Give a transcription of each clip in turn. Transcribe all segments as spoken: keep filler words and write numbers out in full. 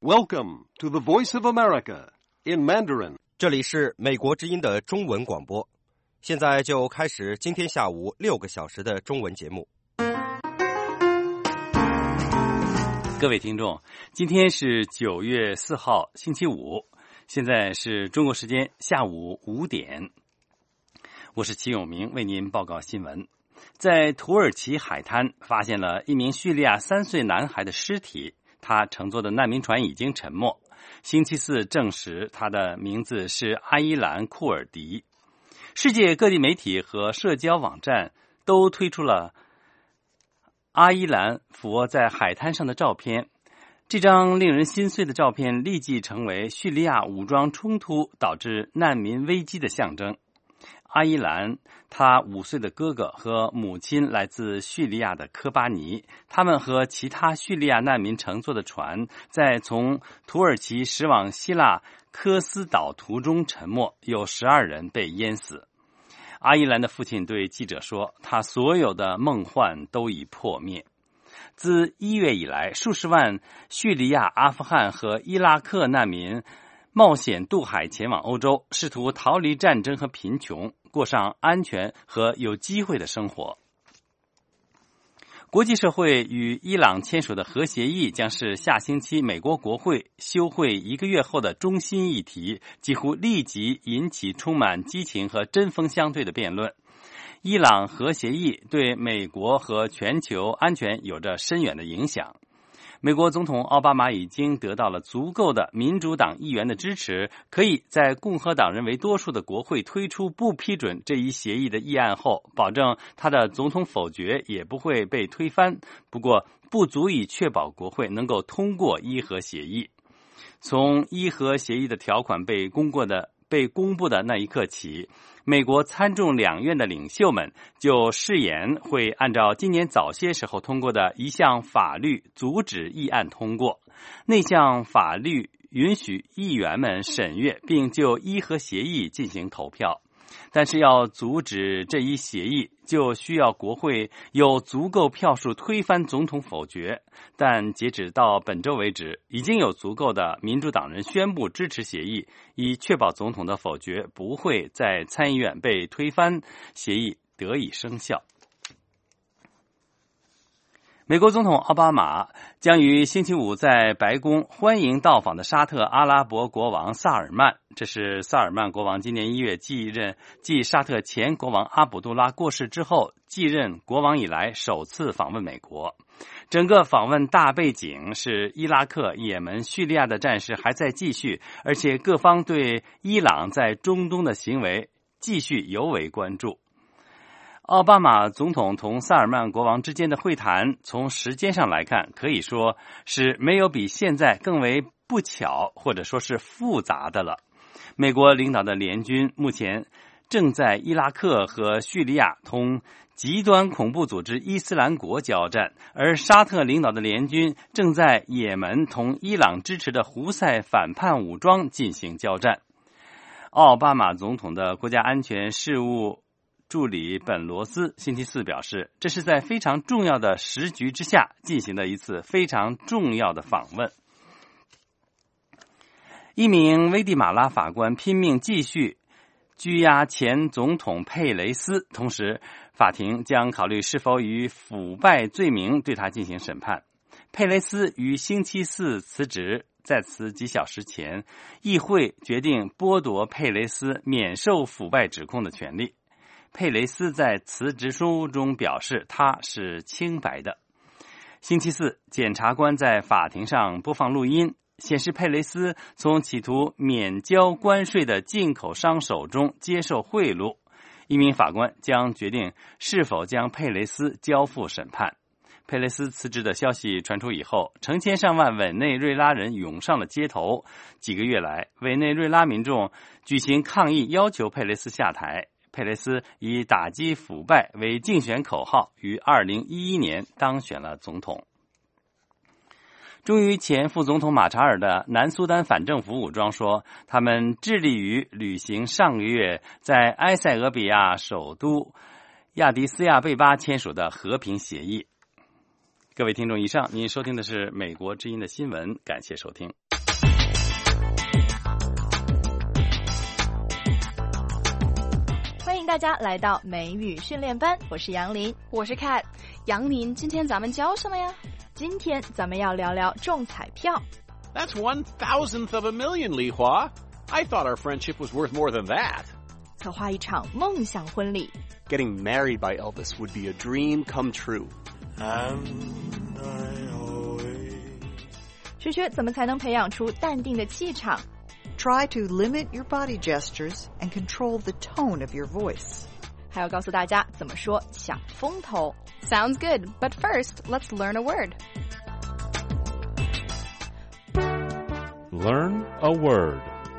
Welcome to the Voice of America in Mandarin. 这里是美国之音的中文广播，现在就开始今天下午六个小时的中文节目。 各位听众，今天是九月四号，星期五，现在是中国时间下午五点。我是齐永明，为您报告新闻。在土耳其海滩发现了一名叙利亚三岁男孩的尸体，他乘坐的难民船已经沉没。星期四证实他的名字是阿伊兰·库尔迪。世界各地媒体和社交网站都推出了阿伊兰俯卧在海滩上的照片，这张令人心碎的照片立即成为叙利亚武装冲突导致难民危机的象征。阿伊兰，他五岁的哥哥和母亲来自叙利亚的科巴尼，他们和其他叙利亚难民乘坐的船在从土耳其驶往希腊科斯岛途中沉没，有十二人被淹死。阿伊兰的父亲对记者说，他所有的梦幻都已破灭。自一月以来，数十万叙利亚、阿富汗和伊拉克难民冒险渡海前往欧洲，试图逃离战争和贫穷，过上安全和有机会的生活。国际社会与伊朗签署的核协议将是下星期美国国会休会一个月后的中心议题，几乎立即引起充满激情和针锋相对的辩论。伊朗核协议对美国和全球安全有着深远的影响。美国总统奥巴马已经得到了足够的民主党议员的支持，可以在共和党人为多数的国会推出不批准这一协议的议案后，保证他的总统否决也不会被推翻，不过不足以确保国会能够通过伊核协议。从伊核协议的条款被公过的被公布的那一刻起，美国参众两院的领袖们就誓言会按照今年早些时候通过的一项法律阻止议案通过。那项法律允许议员们审阅并就伊核协议进行投票，但是要阻止这一协议，就需要国会有足够票数推翻总统否决。但截止到本周为止，已经有足够的民主党人宣布支持协议，以确保总统的否决不会在参议院被推翻，协议得以生效。美国总统奥巴马将于星期五在白宫欢迎到访的沙特阿拉伯国王萨尔曼，这是萨尔曼国王今年一月继任继沙特前国王阿卜杜拉过世之后继任国王以来首次访问美国。整个访问大背景是伊拉克、也门、叙利亚的战事还在继续，而且各方对伊朗在中东的行为继续尤为关注。奥巴马总统同萨尔曼国王之间的会谈，从时间上来看，可以说是没有比现在更为不巧或者说是复杂的了。美国领导的联军目前正在伊拉克和叙利亚同极端恐怖组织伊斯兰国交战，而沙特领导的联军正在也门同伊朗支持的胡塞反叛武装进行交战。奥巴马总统的国家安全事务助理本罗斯星期四表示，这是在非常重要的时局之下进行的一次非常重要的访问。一名危地马拉法官拼命继续拘押前总统佩雷斯，同时法庭将考虑是否以腐败罪名对他进行审判。佩雷斯于星期四辞职，在此几小时前，议会决定剥夺佩雷斯免受腐败指控的权利。佩雷斯在辞职书中表示他是清白的。星期四，检察官在法庭上播放录音，显示佩雷斯从企图免交关税的进口商手中接受贿赂。一名法官将决定是否将佩雷斯交付审判。佩雷斯辞职的消息传出以后，成千上万委内瑞拉人涌上了街头。几个月来，委内瑞拉民众举行抗议，要求佩雷斯下台。佩雷斯以打击腐败为竞选口号，于二零一一年当选了总统。终于前副总统马查尔的南苏丹反政府武装说，他们致力于履行上个月在埃塞俄比亚首都亚的斯亚贝巴签署的和平协议。各位听众，以上您收听的是美国之音的新闻，感谢收听。 大家来到美语训练班，我是杨林， 我是 Kat。杨林，今天咱们教什么呀？ 今天咱们要聊聊中彩票。 That's one thousandth of a million, Li Hua. I thought our friendship was worth more than that. 策划一场梦想婚礼。 Getting married by Elvis would be a dream come true. And I always... 学学怎么才能培养出淡定的气场。 Try to limit your body gestures and control the tone of your voice. 还要告诉大家怎么说抢风头。 Sounds good, but first, let's learn a word. Learn a word.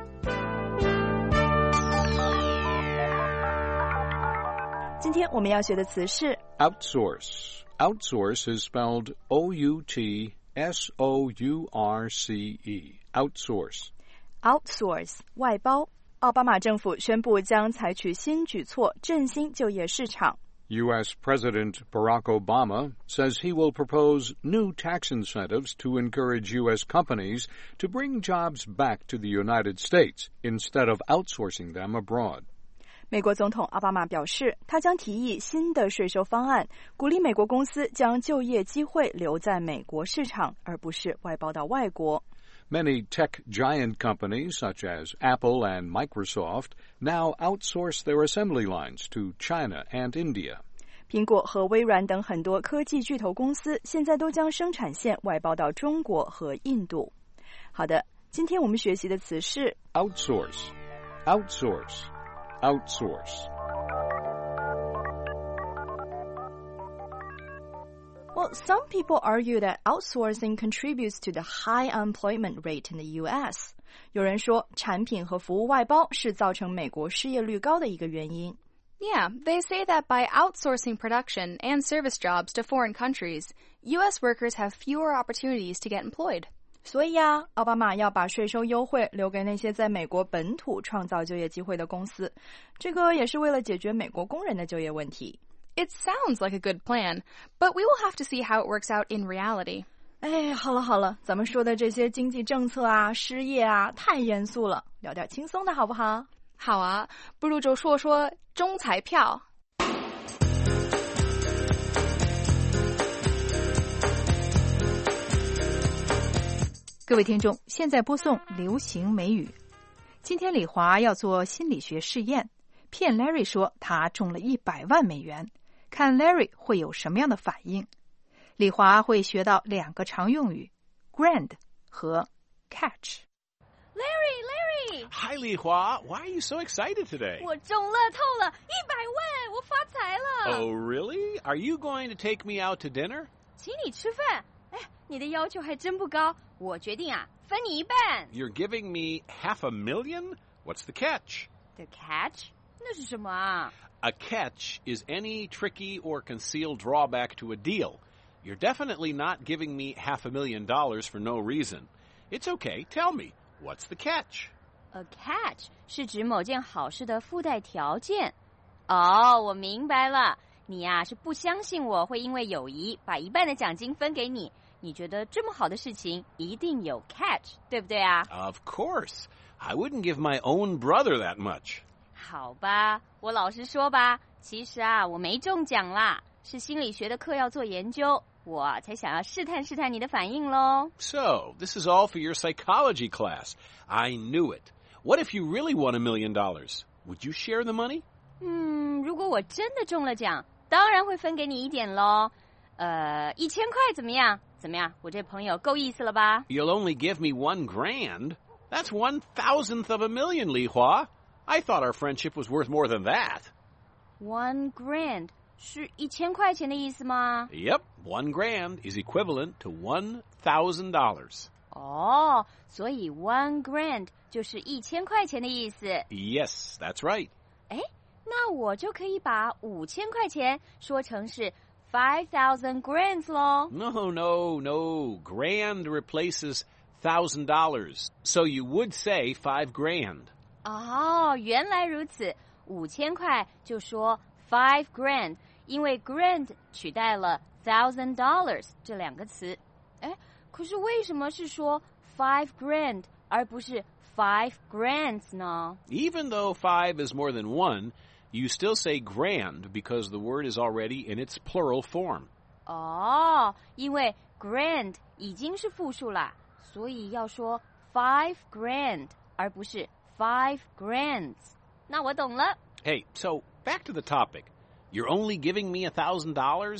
Today 今天我们要学的词是 outsource. Outsource is spelled O U T S O U R C E. Outsource. Outsource 外包。奥巴马政府宣布将采取新举措振兴就业市场。 U S President Barack Obama says he will propose new tax incentives to encourage U S companies to bring jobs back to the United States instead of outsourcing them abroad. 美国总统奥巴马表示，他将提议新的税收方案，鼓励美国公司将就业机会留在美国市场，而不是外包到外国。 Many tech giant companies, such as Apple and Microsoft, now outsource their assembly lines to China and India. 苹果和微软等很多科技巨头公司现在都将生产线外包到中国和印度。好的，今天我们学习的词是 outsource, outsource, outsource. Well, some people argue that outsourcing contributes to the high unemployment rate in the U S. 有人说，产品和服务外包是造成美国失业率高的一个原因。 Yeah, they say that by outsourcing production and service jobs to foreign countries, U S workers have fewer opportunities to get employed. 所以啊，奥巴马要把税收优惠留给那些在美国本土创造就业机会的公司，这个也是为了解决美国工人的就业问题。 It sounds like a good plan, but we will have to see how it works out in reality. 哎，好了好了，咱们说的这些经济政策啊、失业啊，太严肃了，聊点轻松的好不好？ 好啊，不如就说说中彩票。 各位听众，现在播送流行美语。今天李华要做心理学试验，骗 Larry 说他中了一百万美元，看 Larry 会有什么样的反应。李华会学到两个常用语 grand 和 catch。Larry, Larry! Hi, Li Hua. Why are you so excited today? 我中乐透了，一百万，我发财了。 Oh, really? Are you going to take me out to dinner? 请你吃饭。哎，你的要求还真不高，我决定啊，分你一半。 You're giving me half a million? What's the catch? The catch? 那是什么啊？ A catch is any tricky or concealed drawback to a deal. You're definitely not giving me half a million dollars for no reason. It's okay. Tell me, what's the catch? A catch 是指某件好事的附带条件。哦，我明白了，你呀、啊、是不相信我会因为友谊把一半的奖金分给你。你觉得这么好的事情一定有 catch， 对不对啊？ Of course. I wouldn't give my own brother that much. 好吧，我老实说吧，其实啊，我没中奖啦，是心理学的课要做研究，我才想要试探试探你的反应咯。 So, this is all for your psychology class. I knew it. What if you really won a million dollars? Would you share the money? 嗯，如果我真的中了奖，当然会分给你一点咯。呃，一千块怎么样？怎么样？我这朋友够意思了吧？ You'll only give me one grand? That's one thousandth of a million, Li Hua. I thought our friendship was worth more than that. One grand 是一千块钱的意思吗？ Yep, one grand is equivalent to one thousand dollars. 哦，所以 one grand 就是一千块钱的意思。 Yes, that's right. 哎，那我就可以把五千块钱说成是five thousand grands 咯。 No, no, no. Grand replaces thousand dollars. So you would say five grand. 哦，原来如此。五千块就说 five grand， 因为 grand 取代了 thousand dollars 这两个词。哎，可是为什么是说 five grand 而不是five grands 呢？ Even though five is more than one, You still say grand because the word is already in its plural form. 哦，因为 grand 已经是复数啦，所以要说 five grand 而不是 five grands。那我懂了。 Hey, so back to the topic. You're only giving me a thousand dollars?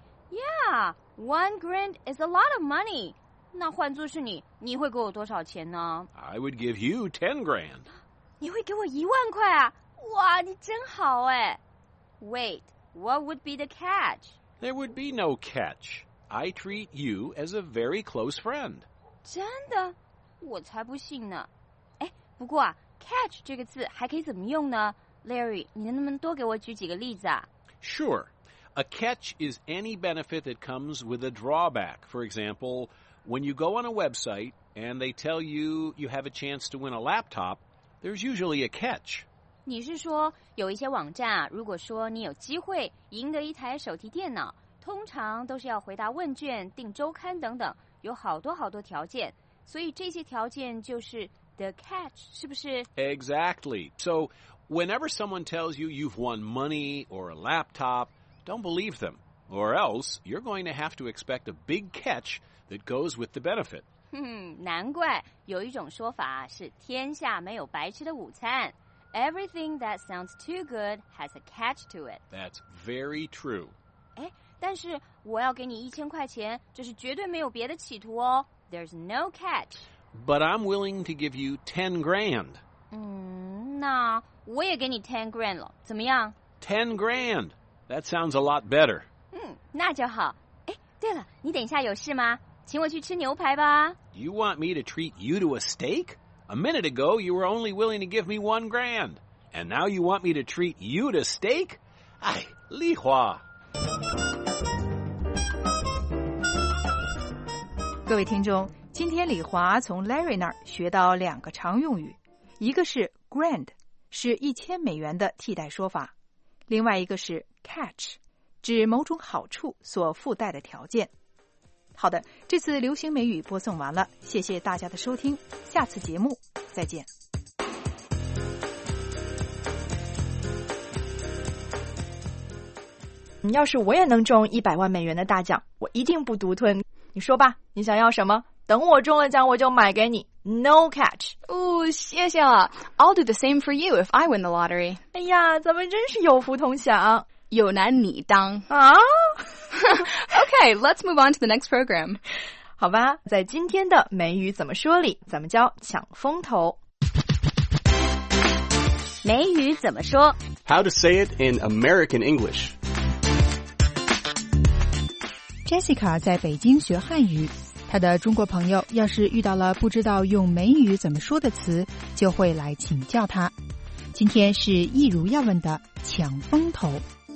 Yeah, one grand is a lot of money. 那换作是你，你会给我多少钱呢？ I would give you ten grand. 你会给我一万块啊？哇，你真好哎。Wait, what would be the catch? There would be no catch. I treat you as a very close friend. 真的？我才不信呢。哎，不过啊 ，catch 这个字还可以怎么用呢 ？Larry， 你能不能多给我举几个例子啊？ Sure. A catch is any benefit that comes with a drawback. For example, when you go on a website and they tell you you have a chance to win a laptop, there's usually a catch. 你是说有一些网站啊，如果说你有机会赢得一台手提电脑，通常都是要回答问卷、订周刊等等，有好多好多条件，所以这些条件就是 the catch， 是不是？ Exactly. So whenever someone tells you you've won money or a laptop, don't believe them, or else you're going to have to expect a big catch that goes with the benefit. 哼，难怪有一种说法是天下没有白吃的午餐。Everything that sounds too good has a catch to it. That's very true. 哎，但是我要给你一千块钱，这是绝对没有别的企图哦。There's no catch. But I'm willing to give you ten grand. 嗯，那我也给你 ten grand 了，怎么样 ？ten grand. That sounds a lot better. 嗯，那就好。哎，对了，你等一下有事吗？请我去吃牛排吧。 You want me to treat you to a steak? A minute ago, you were only willing to give me one grand. And now you want me to treat you to steak? 哎，李华。 各位听众，今天李华从 Larry 那儿学到两个常用语，一个是 grand， 是一千美元的替代说法；另外一个是 catch， 指某种好处所附带的条件。好的，这次流行美语播送完了，谢谢大家的收听，下次节目再见。 要是我也能中一百万美元的大奖，我一定不独吞。你说吧，你想要什么？等我中了奖，我就买给你。No catch。 哦，谢谢了。I'll do the same for you if I win the lottery. 哎呀，咱们真是有福同享。 有难你当啊 ！Okay, let's move on to the next program. 好吧，在今天的美语怎么说里，咱们教抢风头。 美语怎么说 How to say it in American English. Jessica 在北京学汉语，她的中国朋友要是遇到了不知道用美语怎么说的词，就会来请教她。今天是一如要问的抢风头。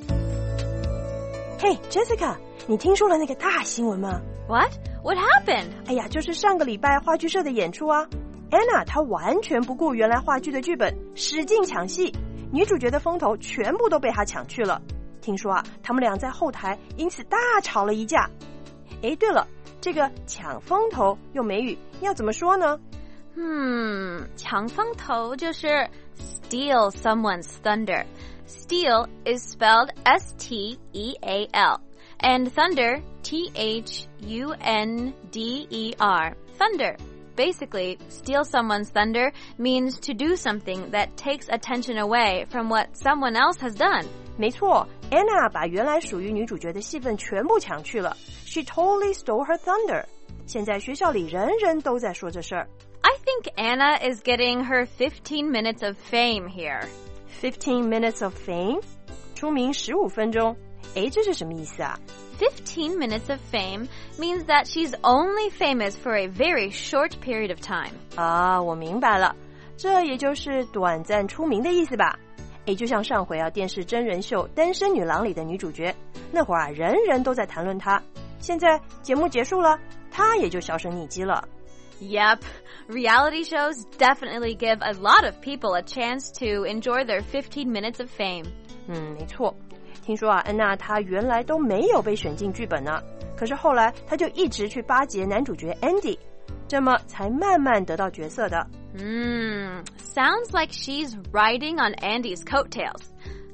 嘿 Jessica， 你听说了那个大新闻吗？ What? What happened? 哎呀，就是上个礼拜话剧社的演出啊。Anna 她完全不顾原来话剧的剧本，使劲抢戏，女主角的风头全部都被她抢去了。听说啊，他们俩在后台因此大吵了一架。哎，对了，这个抢风头用美语要怎么说呢？ 嗯，抢风头就是 steal someone's thunder. Steal is spelled S T E A L, and thunder, T H U N D E R. Thunder. Basically, steal someone's thunder means to do something that takes attention away from what someone else has done. 没错 Anna 把原来属于女主角的戏份全部抢去了。She totally stole her thunder. 现在学校里人人都在说这事儿。 I think Anna is getting her fifteen minutes of fame here. fifteen minutes of fame? 出名十五分钟。诶，这是什么意思啊？ fifteen minutes of fame means that she's only famous for a very short period of time. 啊，我明白了，这也就是短暂出名的意思吧。诶，就像上回啊电视真人秀《单身女郎》里的女主角，那会儿啊人人都在谈论她，现在节目结束了，她也就销声匿迹了。 Yep, reality shows definitely give a lot of people a chance to enjoy their fifteen minutes of fame. 嗯，没错。听说啊，安娜她原来都没有被选进剧本呢，可是后来她就一直去巴结男主角 Andy， 这么才慢慢得到角色的。 嗯 sounds like she's riding on Andy's coattails.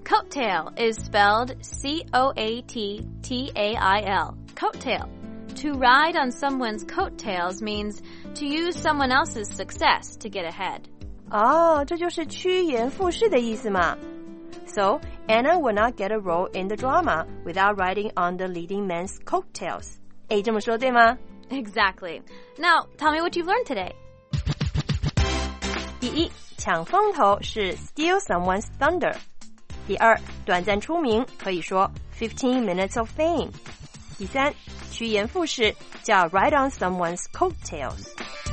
Coattail is spelled C O A T T A I L. Coattail. To ride on someone's coattails means to use someone else's success to get ahead. 哦，这就是趋炎附势的意思嘛。So, Anna will not get a role in the drama without riding on the leading man's coattails. 诶，这么说对吗？ Exactly. Now, tell me what you've learned today. 第一，抢风头是 steal someone's thunder. 第二，短暂出名可以说 fifteen minutes of fame. 第三，趋炎附势叫 ride on someone's coattails.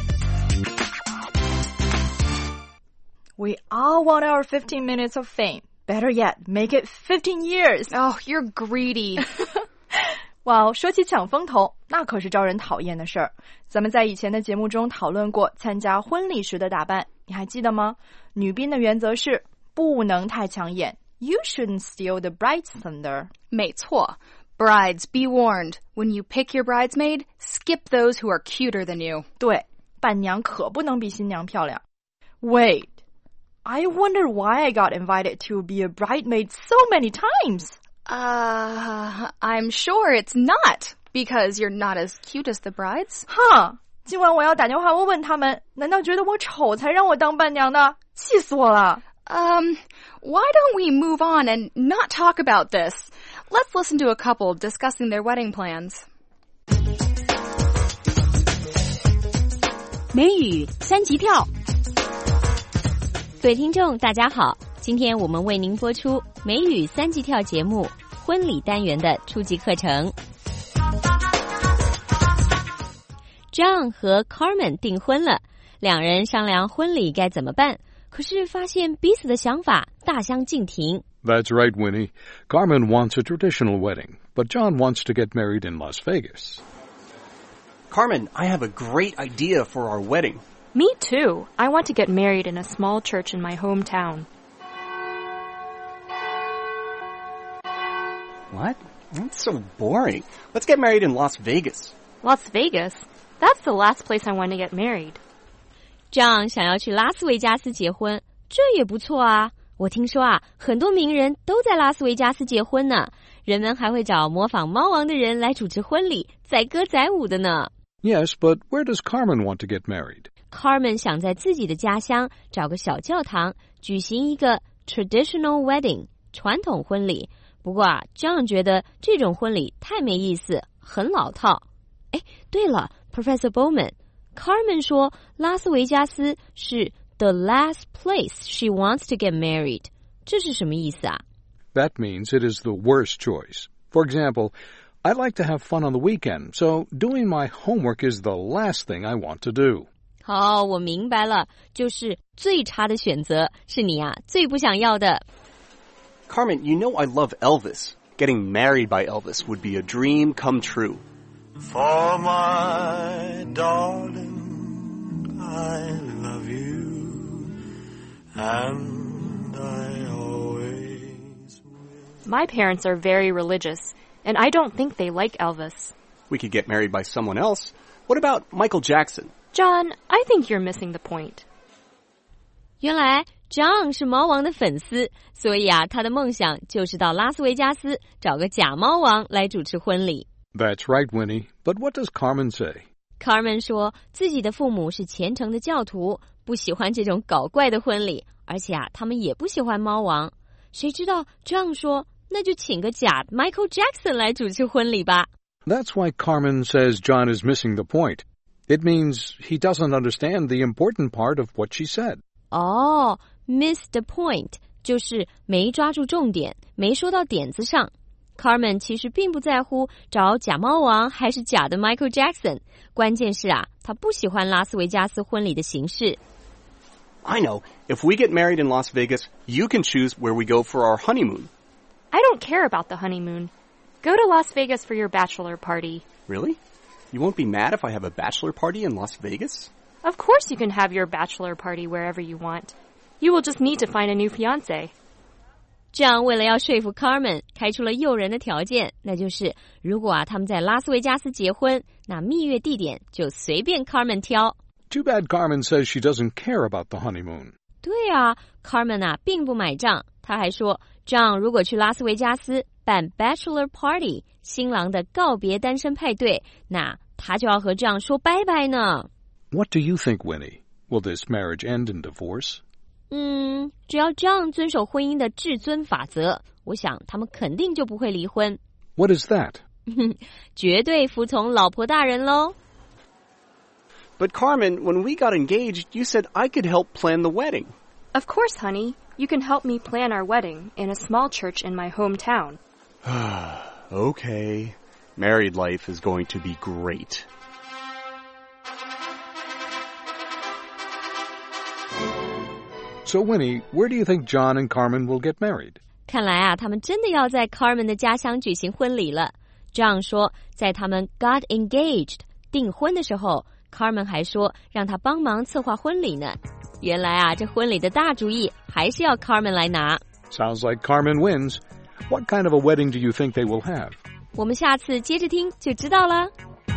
We all want our fifteen minutes of fame. Better yet, make it fifteen years. Oh, you're greedy. 哇、wow, 说起抢风头，那可是招人讨厌的事儿。咱们在以前的节目中讨论过参加婚礼时的打扮，你还记得吗？女宾的原则是不能太抢眼。You shouldn't steal the bride's thunder. 没错。Brides, be warned. When you pick your bridesmaid, skip those who are cuter than you. 对，伴娘可不能比新娘漂亮。Wait, I wonder why I got invited to be a bridesmaid so many times. Uh, I'm sure it's not, because you're not as cute as the brides. 哈，今晚我要打电话问问他们，难道觉得我丑才让我当伴娘的？气死我了。 Um, why don't we move on and not talk about this? Let's listen to a couple discussing their wedding plans. 美语三级跳。 各位听众大家好，今天我们为您播出美语三级跳节目婚礼单元的初级课程。John 和 Carmen 订婚了，两人商量婚礼该怎么办，可是发现彼此的想法大相径庭。 That's right, Winnie. Carmen wants a traditional wedding, but John wants to get married in Las Vegas. Carmen, I have a great idea for our wedding. Me too. I want to get married in a small church in my hometown. What? That's so boring. Let's get married in Las Vegas. Las Vegas? That's the last place I want to get married. John 想要去拉斯维加斯结婚，这也不错啊。我听说啊，很多名人都在拉斯维加斯结婚呢。人们还会找模仿猫王的人来主持婚礼，载歌载舞的呢。 Yes, but where does Carmen want to get married? Carmen 想在自己的家乡找个小教堂，举行一个 traditional wedding 传统婚礼。不过啊 ，John 觉得这种婚礼太没意思，很老套。哎，对了 ，Professor Bowman，Carmen 说拉斯维加斯是 the last place she wants to get married， 这是什么意思啊？ That means it is the worst choice. For example, I like to have fun on the weekend, so doing my homework is the last thing I want to do. 好，我明白了，就是最差的选择，是你啊最不想要的。 Carmen, you know I love Elvis. Getting married by Elvis would be a dream come true. For my darling, I love you, and I always will. My parents are very religious, and I don't think they like Elvis. We could get married by someone else. What about Michael Jackson? John, I think you're missing the point. 原来 John 是猫王的粉丝，所以啊，他的梦想就是到拉斯维加斯找个假猫王来主持婚礼。 That's right, Winnie. But what does Carmen say? Carmen 说自己的父母是虔诚的教徒，不喜欢这种搞怪的婚礼，而且啊，他们也不喜欢猫王。谁知道 John 说，那就请个假 Michael Jackson 来主持婚礼吧。 That's why Carmen says John is missing the point. It means he doesn't understand the important part of what she said. 哦 ，miss the point 就是没抓住重点，没说到点子上。Carmen 其实并不在乎找假猫王还是假的 Michael Jackson， 关键是啊，他不喜欢拉斯维加斯婚礼的形式。 I know. If we get married in Las Vegas, you can choose where we go for our honeymoon. I don't care about the honeymoon. Go to Las Vegas for your bachelor party. Really? You won't be mad if I have a bachelor party in Las Vegas? Of course you can have your bachelor party wherever you want. You will just need to find a new fiancé. 这样为了要说服 Carmen 开出了诱人的条件，那就是如果啊他们在拉斯维加斯结婚，那蜜月地点就随便 Carmen 挑。 Too bad Carmen says she doesn't care about the honeymoon. 对啊 Carmen 啊并不买账，她还说这样如果去拉斯维加斯办 bachelor party， 新郎的告别单身派对，那他就要和这样说拜拜呢。 What do you think, Winnie? Will this marriage end in divorce? 嗯，只要这样遵守婚姻的至尊法则，我想他们肯定就不会离婚。 What is that? 绝对服从老婆大人咯。 But Carmen, when we got engaged, you said I could help plan the wedding. Of course, honey. You can help me plan our wedding in a small church in my hometown. Okay. Married life is going to be great. So, Winnie, where do you think John and Carmen will get married? 看来啊，他们真的要在 Carmen 的家乡举行婚礼了。这样说，在他们 got engaged 订婚的时候 ，Carmen 还说让他帮忙策划婚礼呢。原来啊，这婚礼的大主意还是要 Carmen 来拿。 Sounds like Carmen wins. What kind of a wedding do you think they will have? 我们下次接着听就知道了。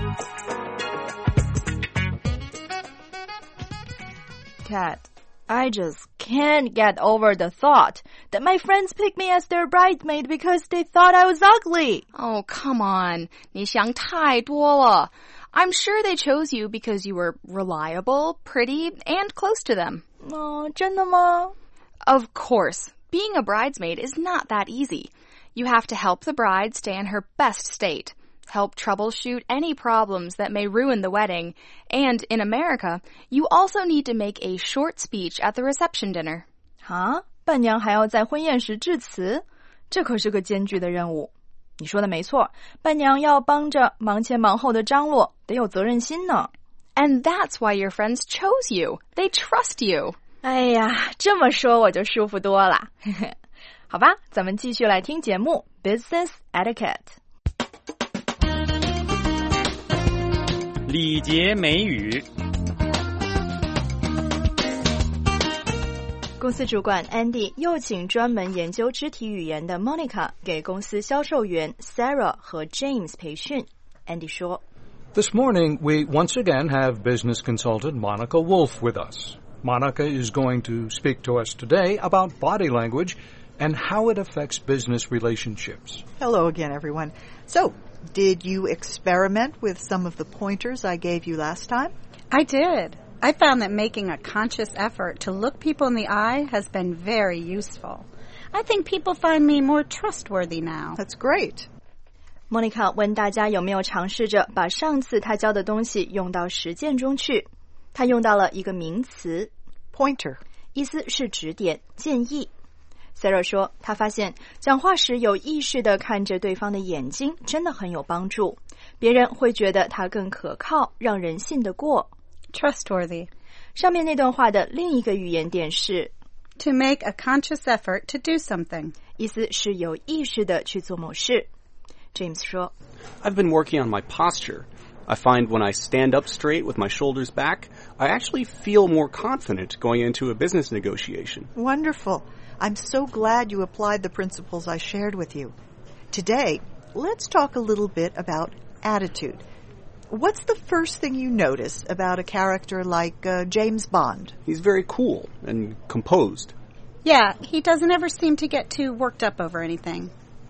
Cat, I just can't get over the thought that my friends picked me as their bridesmaid because they thought I was ugly. Oh, come on. 你想太多了。I'm sure they chose you because you were reliable, pretty, and close to them. Oh, 真的吗? Of course. Being a bridesmaid is not that easy. You have to help the bride stay in her best state, help troubleshoot any problems that may ruin the wedding, and in America, you also need to make a short speech at the reception dinner. 啊，伴娘还要在婚宴时致辞？这可是个艰巨的任务。你说的没错，伴娘要帮着忙前忙后的张罗，得有责任心呢。 And that's why your friends chose you. They trust you. 哎呀，这么说我就舒服多了。好吧，咱们继续来听节目 Business Etiquette。 礼节美语。 公司主管 Andy 又请专门研究肢体语言的 Monica 给公司销售员 Sarah 和 James 培训。Andy 说 This morning, we once again have business consultant Monica Wolf with us. Monica is going to speak to us today about body language and how it affects business relationships. Hello again, everyone. So, did you experiment with some of the pointers I gave you last time? I did. I found that making a conscious effort to look people in the eye has been very useful. I think people find me more trustworthy now. That's great. Monica 问大家有没有尝试着把上次她教的东西用到实践中去。她用到了一个名词 pointer， 意思是指点、建议。Sarah 说她发现讲话时有意识地看着对方的眼睛真的很有帮助，别人会觉得她更可靠，让人信得过。 Trustworthy. 上面那段话的另一个语言点是 to make a conscious effort to do something. 意思是有意识地去做某事。James 说 I've been working on my posture. I find when I stand up straight with my shoulders back, I actually feel more confident going into a business negotiation. Wonderful. I'm so glad you applied the principles I shared with you. Today, let's talk a little bit about attitude. What's the first thing you notice about a character like uh, James Bond? He's very cool and composed. Yeah, he doesn't ever seem to get too worked up over anything.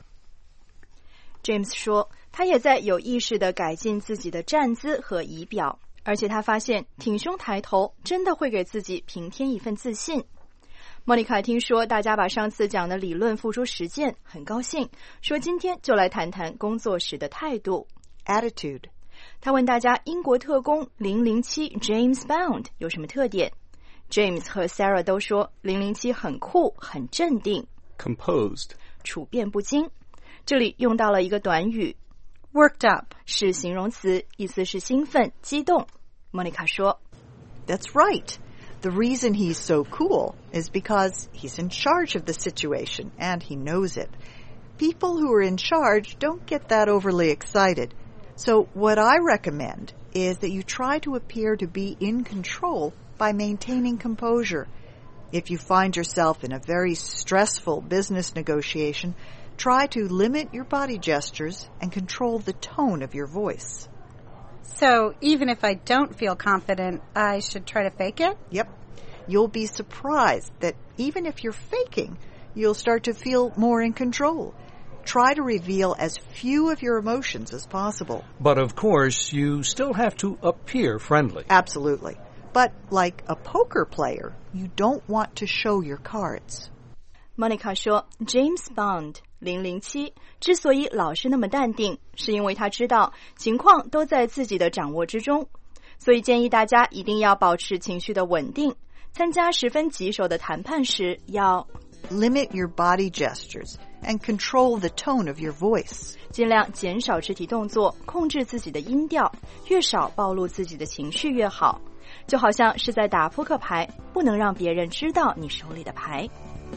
James 说他也在有意识地改进自己的站姿和仪表，而且他发现挺胸抬头真的会给自己平添一份自信。Monica 听说大家把上次讲的理论付诸实践，很高兴，说今天就来谈谈工作时的态度 attitude。 他问大家英国特工零零七 James Bond 有什么特点。James 和 Sarah 都说零零七很酷，很镇定 composed， 处变不惊。这里用到了一个短语 worked up， 是形容词，意思是兴奋、激动。Monica 说 That's right. The reason he's so cool is because he's in charge of the situation and he knows it. People who are in charge don't get that overly excited. So what I recommend is that you try to appear to be in control by maintaining composure. If you find yourself in a very stressful business negotiation, try to limit your body gestures and control the tone of your voice. So even if I don't feel confident, I should try to fake it? Yep. You'll be surprised that even if you're faking, you'll start to feel more in control. Try to reveal as few of your emotions as possible. But of course, you still have to appear friendly. Absolutely. But like a poker player, you don't want to show your cards. Monica 说 James Bond 零零七之所以老是那么淡定，是因为他知道情况都在自己的掌握之中，所以建议大家一定要保持情绪的稳定，参加十分棘手的谈判时要 limit your body gestures and control the tone of your voice. 尽量减少肢体动作，控制自己的音调，越少暴露自己的情绪越好。就好像是在打扑克牌，不能让别人知道你手里的牌。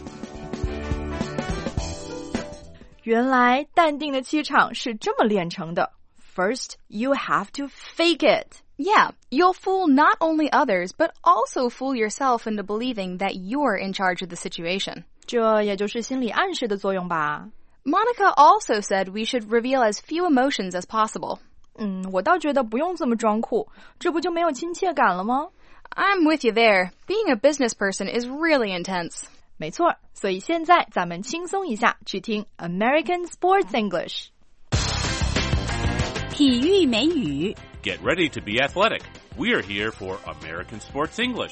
原来淡定的气场是这么练成的。First, you have to fake it. Yeah, you'll fool not only others, but also fool yourself into believing that you're in charge of the situation. 这也就是心理暗示的作用吧。 Monica also said we should reveal as few emotions as possible. 嗯，我倒觉得不用这么装酷，这不就没有亲切感了吗？ I'm with you there. Being a business person is really intense. 没错，所以现在咱们轻松一下，去听 American Sports English。 体育美语 Get ready to be athletic. We're here for American Sports English.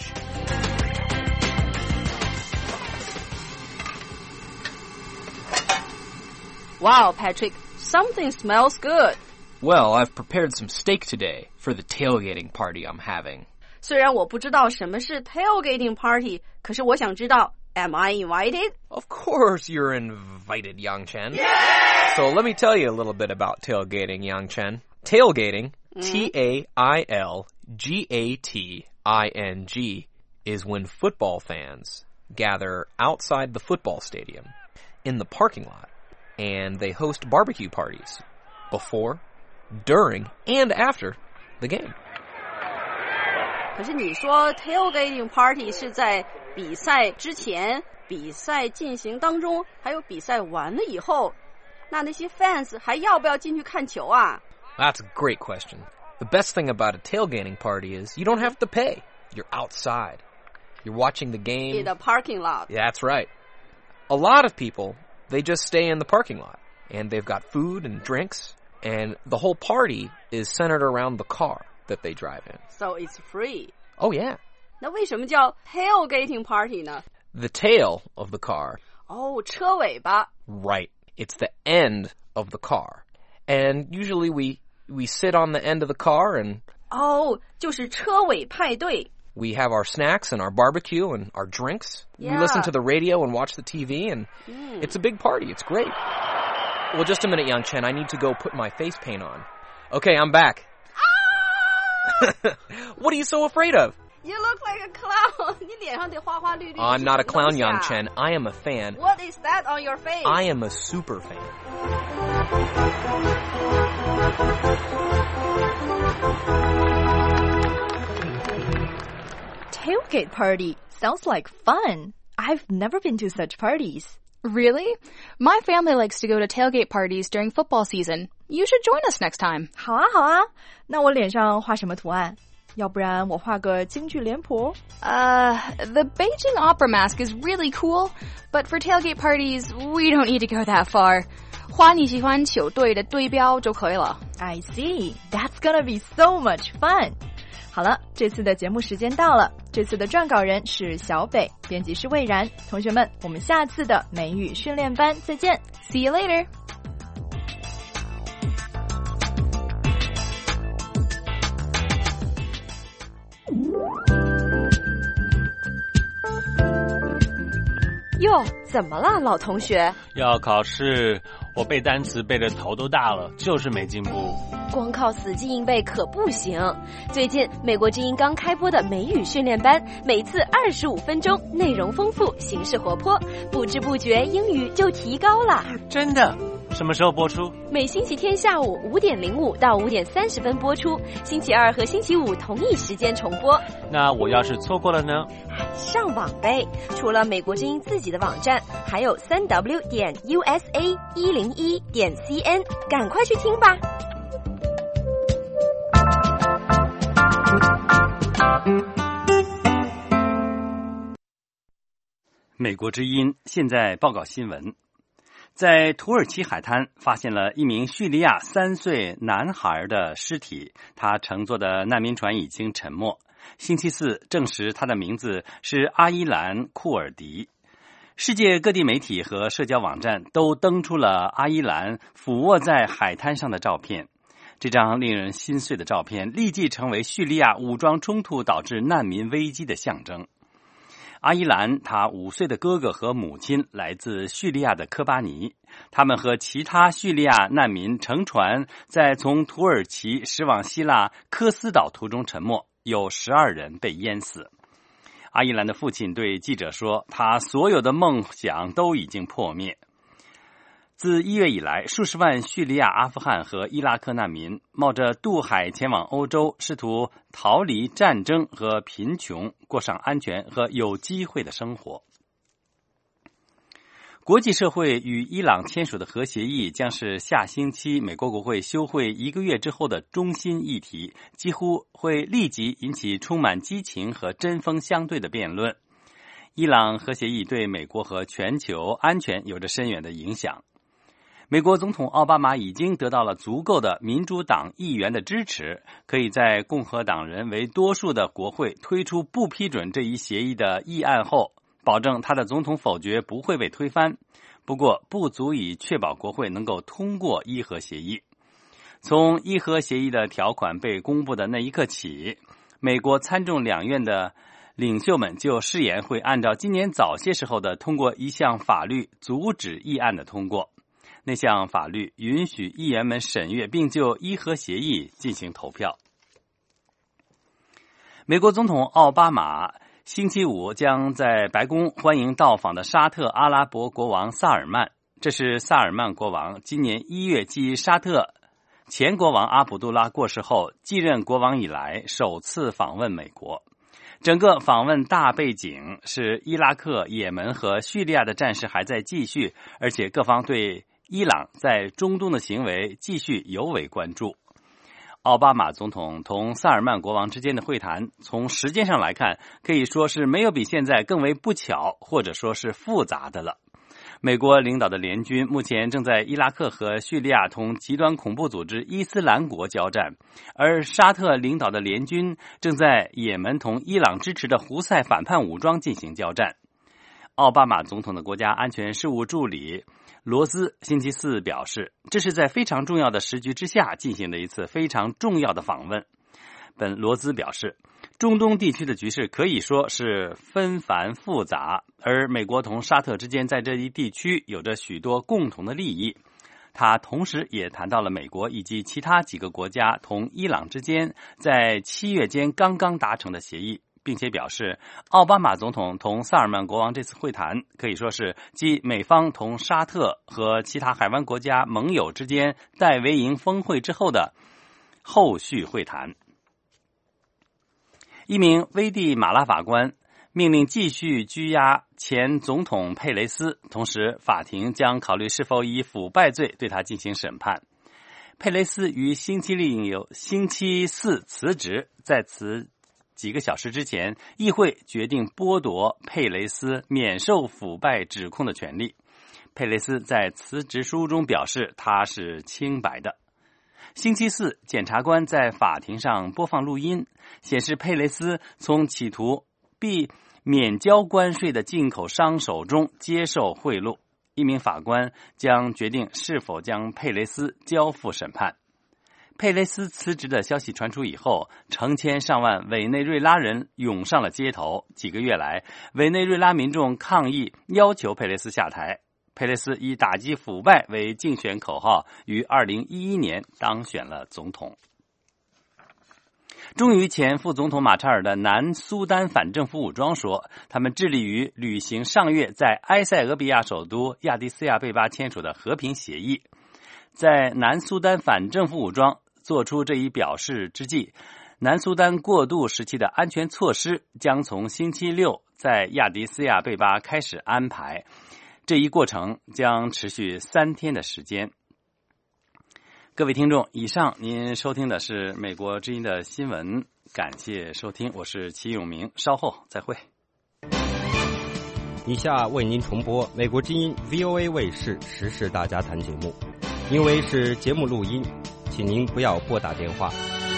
Wow, Patrick, something smells good. Well, I've prepared some steak today for the tailgating party I'm having. 虽然我不知道什么是 tailgating party, 可是我想知道 Am I invited? Of course you're invited, Yang Chen. Yeah! So let me tell you a little bit about tailgating, Yang Chen. Tailgating, mm-hmm. T A I L G A T I N G, is when football fans gather outside the football stadium in the parking lot, and they host barbecue parties before, during, and after the game. 可是你说 tailgating party 是在比赛之前、比赛进行当中，还有比赛完了以后，那那些 fans 还要不要进去看球啊？ That's a great question. The best thing about a tailgating party is you don't have to pay. You're outside. You're watching the game. In the parking lot. Yeah, that's right. A lot of people, they just stay in the parking lot, and they've got food and drinks, and the whole party is centered around the car that they drive in. So it's free. Oh, yeah. 那为什么叫 tailgating party 呢？ The tail of the car. 哦，车尾巴。 Right. It's the end of the car. And usually we, we sit on the end of the car and... 哦，就是车尾派对。 We have our snacks and our barbecue and our drinks. Yeah. We listen to the radio and watch the T V, and mm. it's a big party. It's great. Well, just a minute, Yang Chen. I need to go put my face paint on. Okay, I'm back. What are you so afraid of? You look like a clown. 你脸上得花花绿绿。 I'm not a clown, Yang Chen. I am a fan. What is that on your face? I am a super fan. Tailgate party sounds like fun. I've never been to such parties. Really? My family likes to go to tailgate parties during football season. You should join us next time. 好啊，好啊。那我脸上画什么图案？要不然我画个京剧脸谱。 Uh, the Beijing opera mask is really cool, but for tailgate parties, we don't need to go that far. 画你喜欢球队的队标就可以了。 I see. That's gonna be so much fun. 好了，这次的节目时间到了。这次的撰稿人是小北，编辑是魏然。同学们，我们下次的美语训练班再见。 See you later. 哟，怎么了，老同学？ 要考试，我背单词背得头都大了，就是没进步。 光靠死记硬背可不行。最近美国之音刚开播的美语训练班，每次二十五分钟，内容丰富，形式活泼，不知不觉英语就提高了。 真的？什么时候播出？ 每星期天下午五点零五到五点三十分播出，星期二和星期五同一时间重播。 那我要是错过了呢？ 上网呗，除了美国之音自己的网站，还有三 w 点 u s a 一零一点 c n， 赶快去听吧。 美国之音现在报告新闻，在土耳其海滩发现了一名叙利亚三岁男孩的尸体，他乘坐的难民船已经沉没。星期四证实他的名字是阿伊兰·库尔迪。世界各地媒体和社交网站都登出了阿伊兰俯卧在海滩上的照片。这张令人心碎的照片立即成为叙利亚武装冲突导致难民危机的象征。阿伊兰他五岁的哥哥和母亲来自叙利亚的科巴尼，他们和其他叙利亚难民乘船在从土耳其驶往希腊科斯岛途中沉没，有十二人被淹死。阿伊兰的父亲对记者说，他所有的梦想都已经破灭。自一月以来，数十万叙利亚、阿富汗和伊拉克难民冒着渡海前往欧洲，试图逃离战争和贫穷，过上安全和有机会的生活。国际社会与伊朗签署的核协议将是下星期美国国会休会一个月之后的中心议题，几乎会立即引起充满激情和针锋相对的辩论。伊朗核协议对美国和全球安全有着深远的影响。美国总统奥巴马已经得到了足够的民主党议员的支持，可以在共和党人为多数的国会推出不批准这一协议的议案后，保证他的总统否决不会被推翻。不过，不足以确保国会能够通过伊核协议。从伊核协议的条款被公布的那一刻起，美国参众两院的领袖们就誓言会按照今年早些时候的通过一项法律阻止议案的通过。那项法律允许议员们审阅并就伊核协议进行投票。美国总统奥巴马星期五将在白宫欢迎到访的沙特阿拉伯国王萨尔曼，这是萨尔曼国王今年一月继沙特前国王阿卜杜拉过世后继任国王以来首次访问美国。整个访问大背景是伊拉克、也门和叙利亚的战事还在继续，而且各方对伊朗在中东的行为继续尤为关注。奥巴马总统同萨尔曼国王之间的会谈，从时间上来看，可以说是没有比现在更为不巧，或者说是复杂的了。美国领导的联军目前正在伊拉克和叙利亚同极端恐怖组织伊斯兰国交战，而沙特领导的联军正在也门同伊朗支持的胡塞反叛武装进行交战。奥巴马总统的国家安全事务助理罗斯星期四表示，这是在非常重要的时局之下进行的一次非常重要的访问。本罗斯表示，中东地区的局势可以说是纷繁复杂，而美国同沙特之间在这一地区有着许多共同的利益。他同时也谈到了美国以及其他几个国家同伊朗之间在七月间刚刚达成的协议，并且表示，奥巴马总统同萨尔曼国王这次会谈可以说是继美方同沙特和其他海湾国家盟友之间戴维营峰会之后的后续会谈。一名危地马拉法官命令继续拘押前总统佩雷斯，同时法庭将考虑是否以腐败罪对他进行审判。佩雷斯于星期六、星期四辞职，在此几个小时之前，议会决定剥夺佩雷斯免受腐败指控的权利。佩雷斯在辞职书中表示他是清白的。星期四，检察官在法庭上播放录音，显示佩雷斯从企图避免交关税的进口商手中接受贿赂。一名法官将决定是否将佩雷斯交付审判。佩雷斯辞职的消息传出以后，成千上万委内瑞拉人涌上了街头。几个月来，委内瑞拉民众抗议，要求佩雷斯下台。佩雷斯以打击腐败为竞选口号，于二零一一年当选了总统。终于，前副总统马查尔的南苏丹反政府武装说，他们致力于履行上月在埃塞俄比亚首都亚的斯亚贝巴签署的和平协议。在南苏丹反政府武装做出这一表示之际，南苏丹过渡时期的安全措施将从星期六在亚的斯亚贝巴开始安排。这一过程将持续三天的时间。各位听众，以上您收听的是美国之音的新闻，感谢收听，我是齐永明，稍后再会。 以下为您重播美国之音 V O A 卫视时事大家谈节目，因为是节目录音，请您不要拨打电话。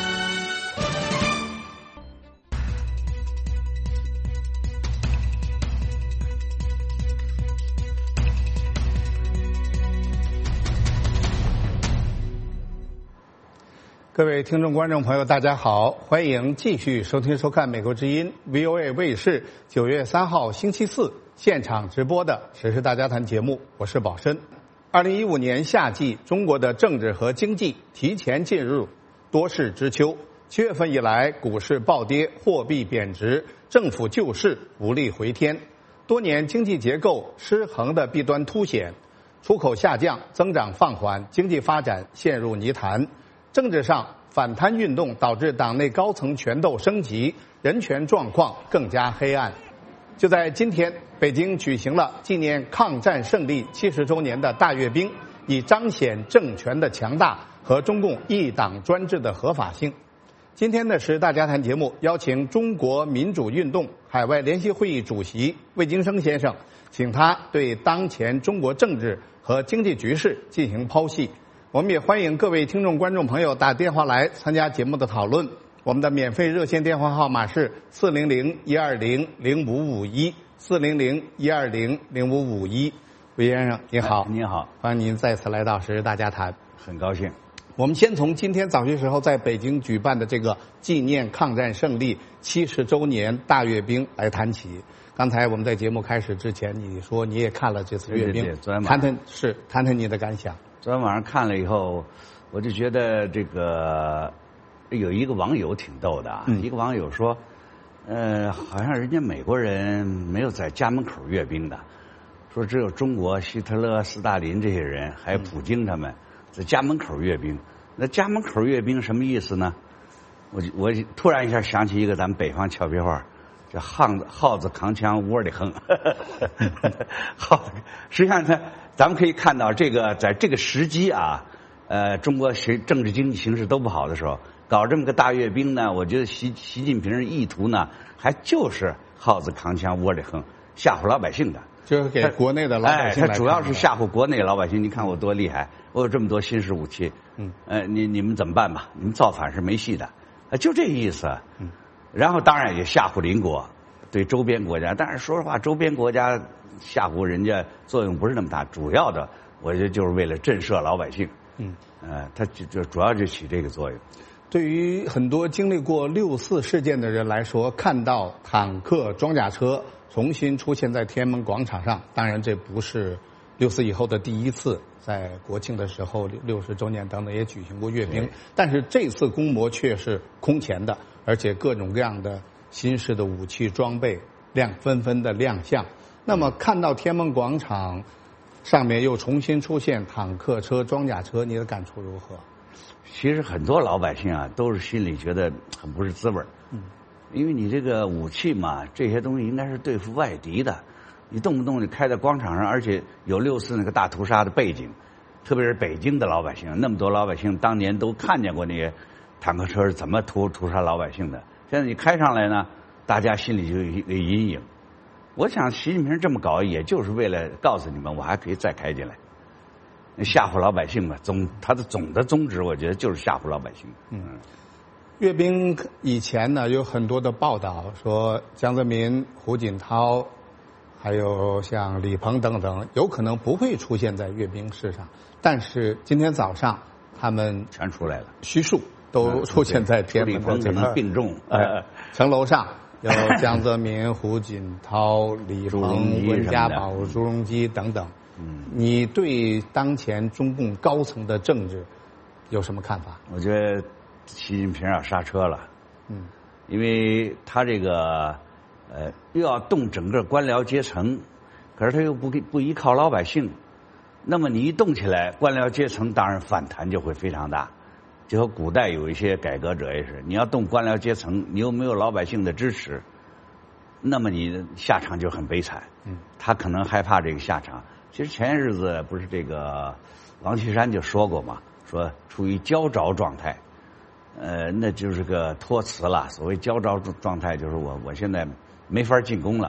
各位听众观众朋友大家好，欢迎继续收听收看美国之音 V O A 卫视九月三号星期四现场直播的时事大家谈节目，我是宝申。二零一五年夏季，中国的政治和经济提前进入多事之秋。七月份以来，股市暴跌，货币贬值，政府救市无力回天，多年经济结构失衡的弊端凸显，出口下降，增长放缓，经济发展陷入泥潭。政治上反贪运动导致党内高层权斗升级，人权状况更加黑暗。就在今天，北京举行了纪念抗战胜利七十周年的大阅兵，以彰显政权的强大和中共一党专制的合法性。今天的时事大家谈节目邀请中国民主运动海外联席会议主席魏京生先生，请他对当前中国政治和经济局势进行剖析。我们也欢迎各位听众观众朋友打电话来参加节目的讨论。我们的免费热线电话号码是四零零一二零零五五一四零零一二零零五五一。魏先生您好。 您好， 欢迎您再次来到时事大家谈， 很高兴。 我们先从今天早些时候在北京举办的这个纪念抗战胜利七十周年大阅兵来谈起。刚才我们在节目开始之前，你说你也看了这次阅兵， 对对对，昨天谈谈是谈谈你的感想。 昨天晚上看了以后，我就觉得这个有一个网友挺逗的啊，嗯、一个网友说，呃，好像人家美国人没有在家门口阅兵的，说只有中国希特勒、斯大林这些人，还有普京他们在家门口阅兵。那家门口阅兵什么意思呢？我我突然一下想起一个咱们北方俏皮话，叫耗子耗子扛枪窝里横。耗，实际上它咱们可以看到，这个在这个时机啊，呃，中国形政治经济形势都不好的时候，搞这么个大阅兵呢，我觉得习习近平的意图呢，还就是耗子扛枪窝里横，吓唬老百姓的。 就是给国内的老百姓来看的。 哎，他主要是吓唬国内老百姓。你看我多厉害，我有这么多新式武器。嗯，呃，你你们怎么办吧？你们造反是没戏的。啊，就这意思。嗯，然后当然也吓唬邻国，对周边国家。但是说实话，周边国家吓唬人家作用不是那么大，主要的我觉得就是为了震慑老百姓。嗯，呃，他就就主要就起这个作用。 对于很多经历过六四事件的人来说，看到坦克、装甲车重新出现在天安门广场上，当然这不是六四以后的第一次，在国庆的时候六十周年等等也举行过阅兵，但是这次公模却是空前的，而且各种各样的新式的武器装备亮纷纷的亮相。那么看到天安门广场上面又重新出现坦克车、装甲车，你的感触如何？ 其实很多老百姓啊，都是心里觉得很不是滋味。嗯，因为你这个武器嘛，这些东西应该是对付外敌的，你动不动就开在广场上，而且有六四那个大屠杀的背景，特别是北京的老百姓，那么多老百姓当年都看见过那些坦克车是怎么屠屠杀老百姓的。现在你开上来呢，大家心里就有一个阴影。我想习近平这么搞，也就是为了告诉你们，我还可以再开进来。吓唬老百姓嘛，总他的总的宗旨，我觉得就是吓唬老百姓。嗯， 阅兵以前呢，有很多的报道说江泽民、胡锦涛，还有像李鹏等等，有可能不会出现在阅兵式上。但是今天早上他们全出来了， 虚数都出现在天安门的这个并重呃城楼上，有江泽民、胡锦涛、李鹏、温家宝、朱镕基等等。嗯，你对当前中共高层的政治有什么看法？ 我觉得习近平要刹车了。嗯，因为他这个呃又要动整个官僚阶层，可是他又不不依靠老百姓，那么你一动起来，官僚阶层当然反弹就会非常大。就和古代有一些改革者也是，你要动官僚阶层，你又没有老百姓的支持，那么你的下场就很悲惨。嗯，他可能害怕这个下场。其实前些日子不是这个王岐山就说过嘛，说处于焦灼状态，呃，那就是个托词了。所谓焦灼状态，就是我我现在没法进攻了，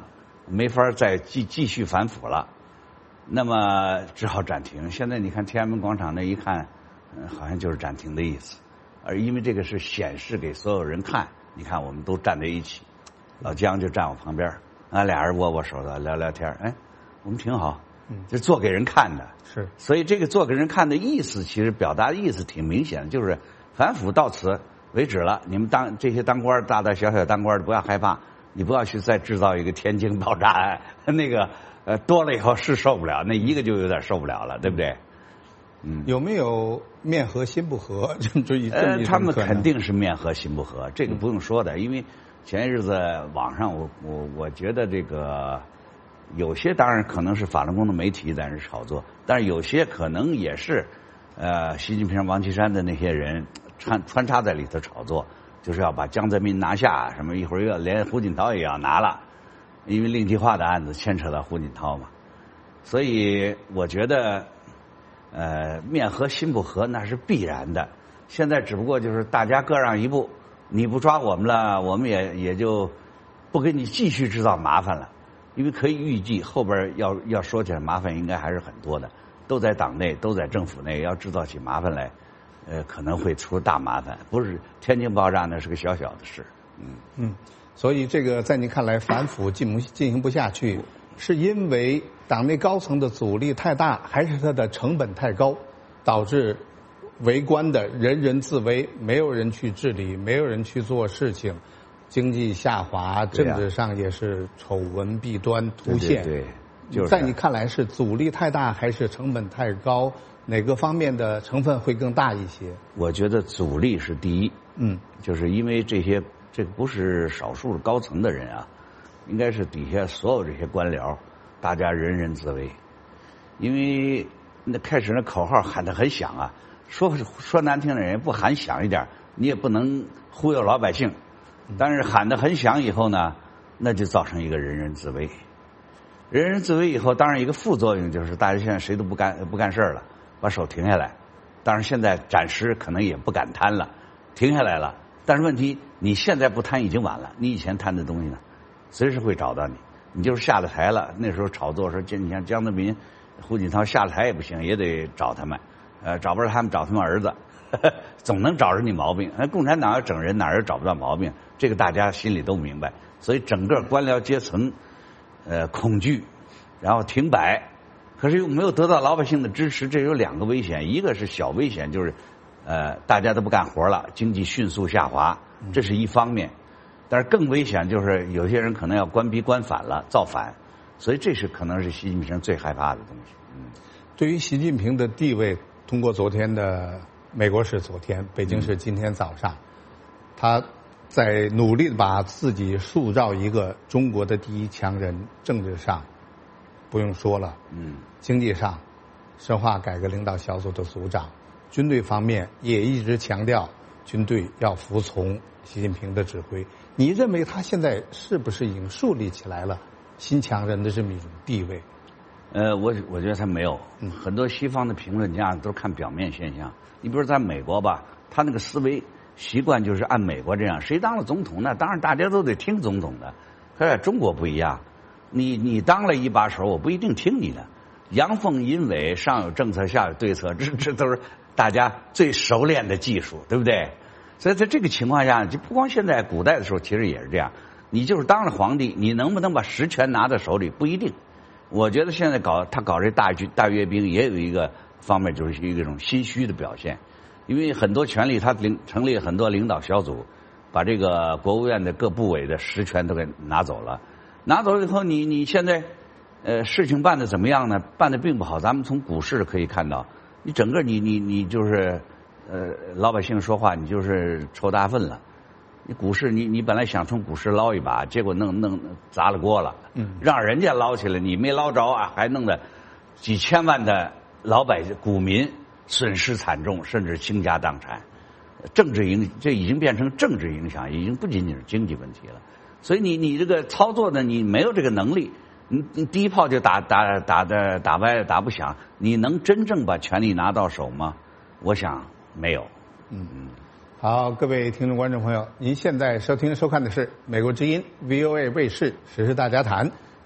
没法再继继续反腐了，那么只好暂停。现在你看天安门广场那一看，嗯，好像就是暂停的意思，而因为这个是显示给所有人看，你看我们都站在一起，老姜就站我旁边，俺俩人握握手的聊聊天，哎，我们挺好，就做给人看的。 是， 所以这个做给人看的意思，其实表达的意思挺明显的，就是反腐到此为止了。你们当这些当官大大小小当官的不要害怕。你不要去再制造一个天津爆炸案，那个呃多了以后是受不了，那一个就有点受不了了，对不对？嗯， 有没有面和心不和？就就一呃，他们肯定是面和心不和，这个不用说的，嗯、因为前一日子网上我我我觉得这个有些当然可能是法轮功的媒体在那炒作，但是有些可能也是呃习近平、王岐山的那些人穿穿插在里头炒作。就是要把江泽民拿下，什么一会儿又要连胡锦涛也要拿了，因为令计划的案子牵扯到胡锦涛嘛，所以我觉得，呃，面和心不和那是必然的。现在只不过就是大家各让一步，你不抓我们了，我们也也就不给你继续制造麻烦了，因为可以预计后边要要说起来麻烦应该还是很多的，都在党内，都在政府内，要制造起麻烦来。呃，可能会出大麻烦，不是天津爆炸那是个小小的事，嗯嗯，所以这个在您看来反腐进不进行不下去，是因为党内高层的阻力太大，还是它的成本太高，导致围观的人人自危，没有人去治理，没有人去做事情，经济下滑，政治上也是丑闻弊端凸现。 对，对对就是在你看来是阻力太大，还是成本太高？哪个方面的成分会更大一些？ 我觉得阻力是第一， 嗯， 就是因为这些这个不是少数高层的人啊，应该是底下所有这些官僚，大家人人自危。因为那开始那口号喊得很响啊，说说难听的人不喊响一点，你也不能忽悠老百姓。但是喊得很响以后呢，那就造成一个人人自危。人人自危以后，当然一个副作用就是大家现在谁都不干不干事了。把手停下来，当然现在暂时可能也不敢摊了，停下来了。但是问题，你现在不摊已经晚了，你以前摊的东西呢，随时会找到你。你就是下了台了，那时候炒作说，你像江泽民、胡锦涛下了台也不行，也得找他们，呃，找不着他们找他们儿子，呵呵总能找着你毛病。那共产党要整人，哪儿找不到毛病？这个大家心里都明白。所以整个官僚阶层，呃，恐惧，然后停摆。可是又没有得到老百姓的支持，这有两个危险，一个是小危险，就是呃大家都不干活了，经济迅速下滑，这是一方面。但是更危险就是有些人可能要官逼官反了，造反，所以这是可能是习近平最害怕的东西。嗯， 对于习近平的地位，通过昨天的美国是昨天，北京是今天早上，他在努力把自己塑造一个中国的第一强人，政治上不用说了， 嗯， 经济上深化改革领导小组的组长，军队方面也一直强调军队要服从习近平的指挥。你认为他现在是不是已经树立起来了新强人的这么一种地位？ 呃，我我觉得他没有，嗯，很多西方的评论家都看表面现象。你比如在美国吧，他那个思维习惯就是按美国这样，谁当了总统呢？当然大家都得听总统的。可是在中国不一样。你你当了一把手，我不一定听你的。阳奉阴违，上有政策，下有对策，这这都是大家最熟练的技术，对不对？所以在这个情况下，就不光现在，古代的时候其实也是这样。你就是当了皇帝，你能不能把实权拿在手里不一定。我觉得现在搞他搞这大军大阅兵，也有一个方面就是一种心虚的表现，因为很多权力他领成立很多领导小组，把这个国务院的各部委的实权都给拿走了。拿走了以后，你你现在，呃，事情办得怎么样呢？办得并不好。咱们从股市可以看到，你整个你你你就是，呃，老百姓说话你就是抽大粪了。你股市你你本来想从股市捞一把，结果弄弄砸了锅了， 嗯， 让人家捞起来，你没捞着啊，还弄得几千万的老百姓股民损失惨重，甚至倾家荡产。政治影这已经变成政治影响，已经不仅仅是经济问题了。所以你你这个操作呢，你没有这个能力，你你第一炮就打打打的打歪打不响，你能真正把权力拿到手吗？我想没有。 嗯嗯。好，各位听众观众朋友，您现在收听收看的是美国之音 V O A 卫视时事大家谈。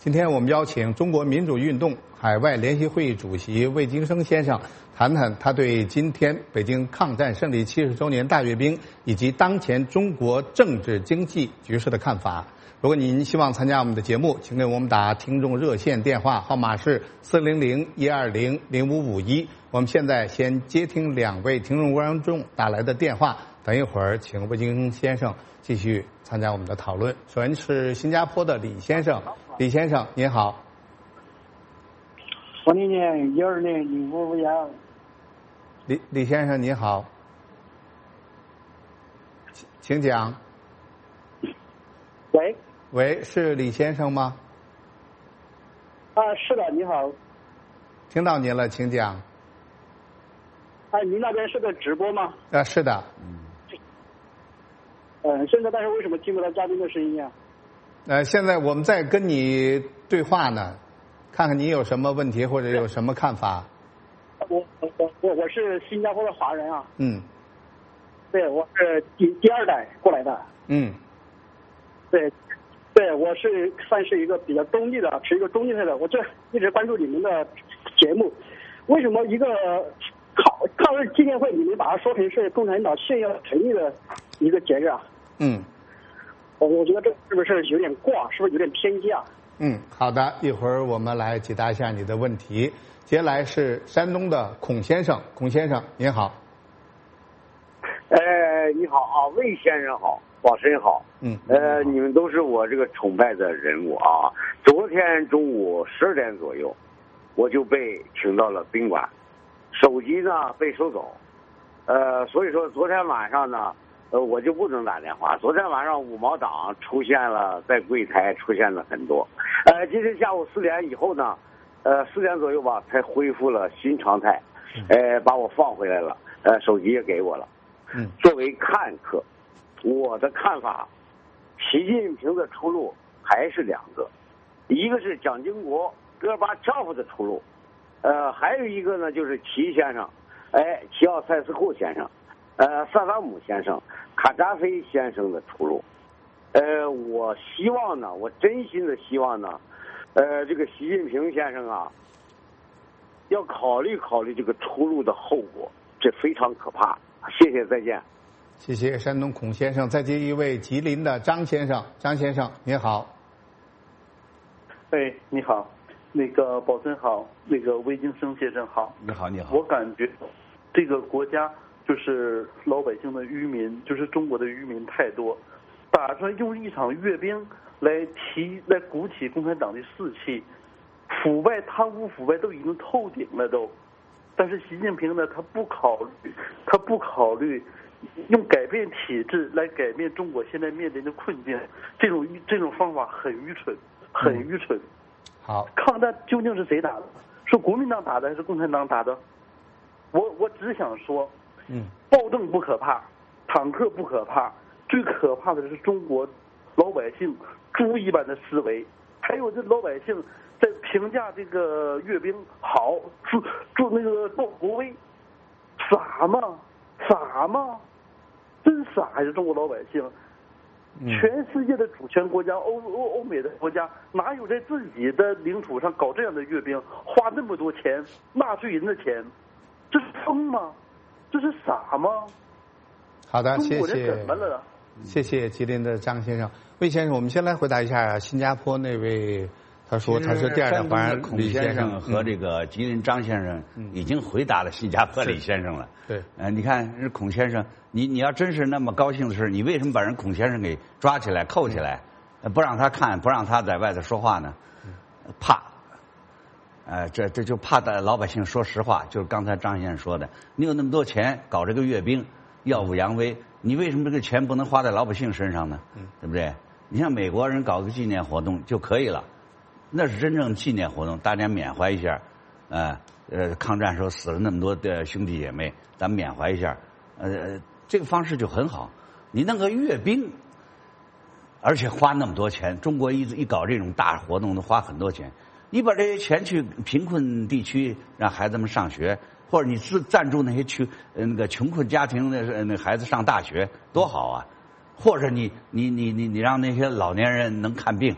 今天我们邀请中国民主运动海外联席会议主席魏京生先生谈谈他对今天北京抗战胜利七十周年大阅兵以及当前中国政治经济局势的看法。如果您希望参加我们的节目，请给我们打听众热线电话号码是四零零一二零零五五一。我们现在先接听两位听众观众打来的电话，等一会儿请魏京先生继续参加我们的讨论。首先是新加坡的李先生，李先生您好。 我那年一二年零五五幺。 李李先生您好，请请讲。 喂。 喂，是李先生吗？ 啊，是的，你好。 听到您了，请讲。 哎，您那边是个直播吗？ 啊，是的。 嗯。嗯，现在但是为什么听不到嘉宾的声音啊？ 呃，现在我们在跟你对话呢，看看你有什么问题或者有什么看法。 我我我我是新加坡的华人啊。 嗯。 对，我是第第二代过来的。 嗯。 对。对，我是算是一个比较中立的，持一个中立态的。我这一直关注你们的节目，为什么一个抗抗日纪念会，你们把它说成是共产党炫耀诚意的一个节日啊？ 嗯， 我我觉得这是不是有点过，是不是有点偏激啊？ 嗯，好的，一会儿我们来解答一下你的问题。接下来是山东的孔先生，孔先生您好。 哎，你好啊，魏先生好。宝神好， 嗯， 呃，你们都是我这个崇拜的人物啊。昨天中午十二点左右，我就被请到了宾馆，手机呢被收走，呃，所以说昨天晚上呢，呃，我就不能打电话。昨天晚上五毛党出现了，在柜台出现了很多，呃，今天下午四点以后呢，呃，四点左右吧，才恢复了新常态，呃，把我放回来了，呃，手机也给我了， 嗯， 作为看客。我的看法，习近平的出路还是两个，一个是蒋经国、戈尔巴乔夫的出路，呃，还有一个呢就是齐先生，哎，齐奥塞斯库先生，呃，萨达姆先生、卡扎菲先生的出路。呃，我希望呢，我真心的希望呢，呃，这个习近平先生啊，要考虑考虑这个出路的后果，这非常可怕。谢谢，再见。 谢谢山东孔先生。再接一位吉林的张先生，张先生您好。 哎，你好，那个宝森好，那个魏京生先生好。 你好，你好。 我感觉这个国家就是老百姓的愚民，就是中国的愚民太多，打算用一场阅兵来提来鼓起共产党的士气，腐败贪污腐败都已经透顶了都，但是习近平呢，他不考虑，他不考虑。用改变体制来改变中国现在面临的困境，这种这种方法很愚蠢，很愚蠢。 嗯、好， 抗战究竟是谁打的？是国民党打的还是共产党打的？我我只想说， 嗯， 暴政不可怕，坦克不可怕，最可怕的是中国老百姓猪一般的思维，还有这老百姓在评价这个阅兵好，做做那个报国威，傻吗？傻吗？真傻还是中国老百姓？全世界的主权国家，欧欧欧美的国家，哪有在自己的领土上搞这样的阅兵，花那么多钱，纳税人的钱？这是疯吗？这是傻吗？ 好的，谢谢。 怎么了？ 谢谢吉林的张先生。魏先生，我们先来回答一下新加坡那位，他说他是第二代华人孔先生和这个吉林张先生已经回答了新加坡李先生了。 对， 呃，你看这孔先生，你你要真是那么高兴的事，你为什么把人孔先生给抓起来、扣起来，不让他看，不让他在外头说话呢？怕，呃，这这就怕的老百姓说实话，就是刚才张先生说的，你有那么多钱搞这个阅兵，耀武扬威，你为什么这个钱不能花在老百姓身上呢？ 嗯， 对不对？你像美国人搞个纪念活动就可以了，那是真正纪念活动，大家缅怀一下，呃呃，抗战时候死了那么多的兄弟姐妹，咱们缅怀一下，呃，这个方式就很好。你弄个阅兵，而且花那么多钱，中国一一搞这种大活动都花很多钱，你把这些钱去贫困地区让孩子们上学，或者你自赞助那些去那个穷困家庭的那孩子上大学，多好啊！或者你你你你你让那些老年人能看病，